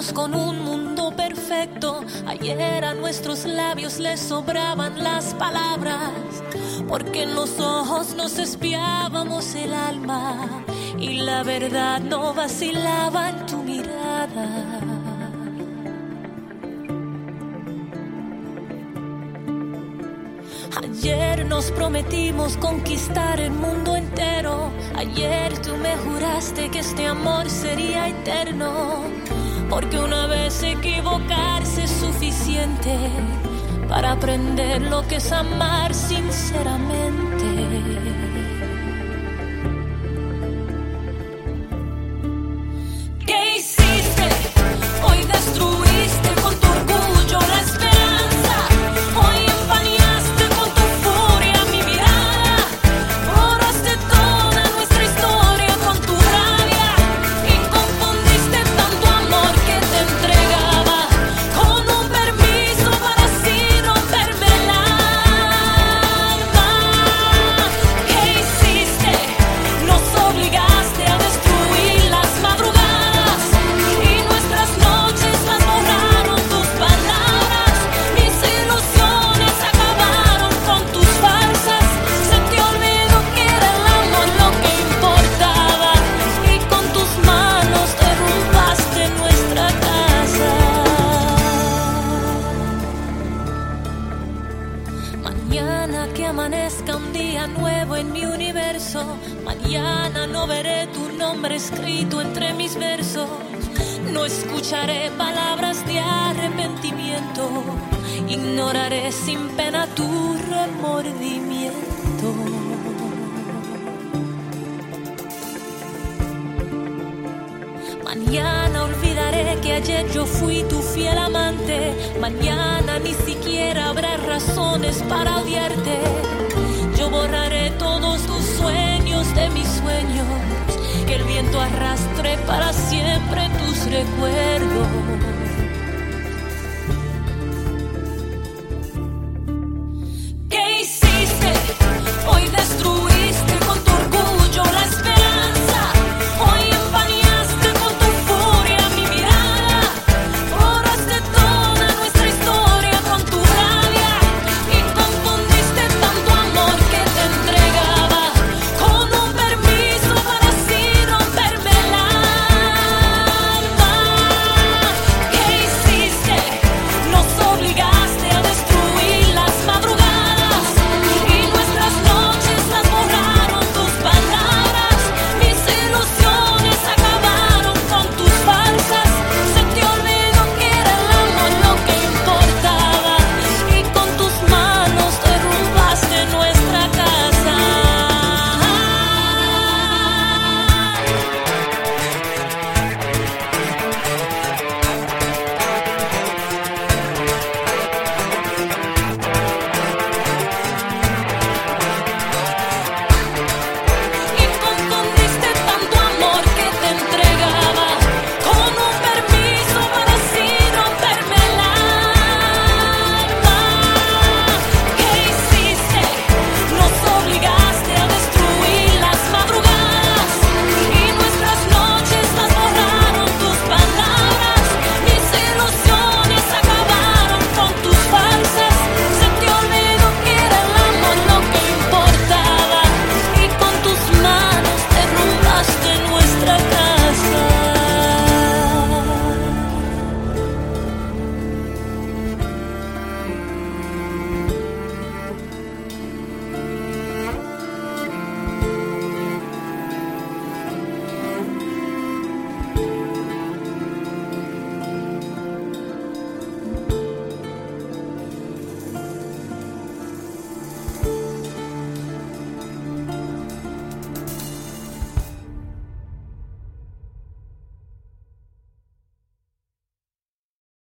soñamos con un mundo perfecto. Ayer a nuestros labios les sobraban las palabras, porque en los ojos nos espiábamos el alma y la verdad no vacilaba en tu mirada. Ayer nos prometimos conquistar el mundo entero. Ayer tú me juraste que este amor sería eterno, porque una vez equivocarse es suficiente para aprender lo que es amar sinceramente. ¿Qué hiciste? Hoy destruiste con tu orgullo la esperanza. Hoy empañaste con tu furia mi mirada. Borraste toda nuestra historia con tu rabia y confundiste tanto amor que te entregaba con un permiso para así romperme el alma. ¿Qué hiciste? Nos obligaste a destruir las madrugadas y nuestras noches las borraron tus palabras. Mis ilusiones acabaron con tus farsas. Se te olvidó que era el amor lo que importaba y con tus manos derrumbaste nuestra casa. Mañana que amanezca un día nuevo en mi universo. Mañana no veré tu nombre escrito entre mis versos. No escucharé palabras de arrepentimiento. Ignoraré sin pena tu remordimiento. Mañana olvidaré que ayer yo fui tu fiel amante. Mañana ni siquiera habrá razones para odiarte. Yo borraré todos tus sueños de mis sueños, que el viento arrastre para siempre tus recuerdos.